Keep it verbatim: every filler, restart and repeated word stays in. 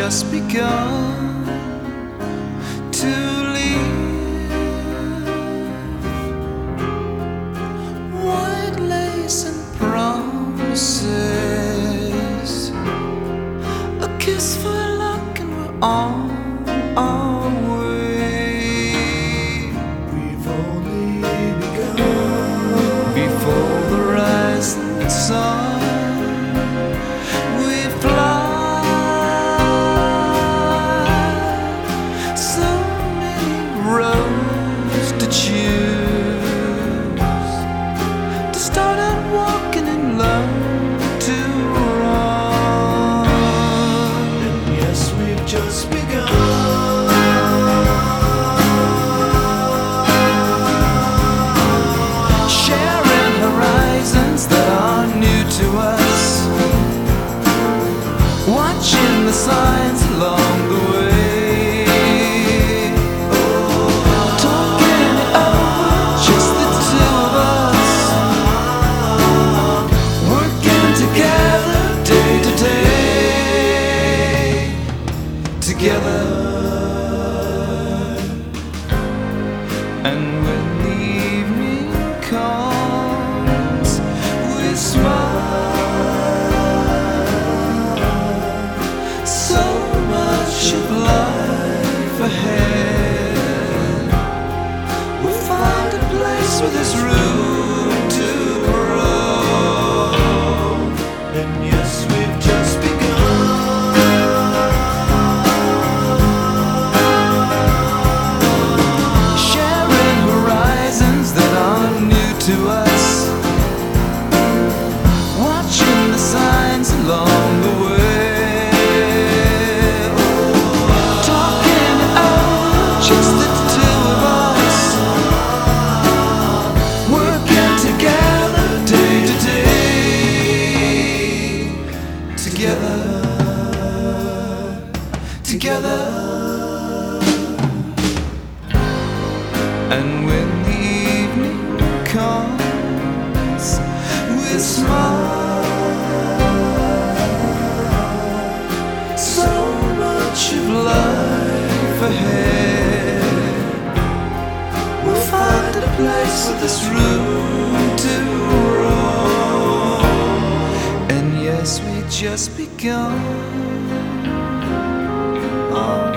just begun to live. White lace and promises, a kiss for luck, and we're on our way. We've only begun. Before the rising sun, we fly. So many roads to choose, to start out walking in love, to run. And yes, we've just begun. Sharing horizons that are new to us, watching the signs along the way. Talking it over, just the two of us, working together day to day, together. And when the evening comes, we smile. So much of life ahead, we'll find a place where there's room to grow. And yes, we've just begun. Sharing horizons that are new to us, watching the signs along the way. Talking it over, just the two of us, working together day to day, together, together. And when the evening comes, we smile. So much of life ahead, we'll find a place with this room to grow. And yes, we just begun. Oh.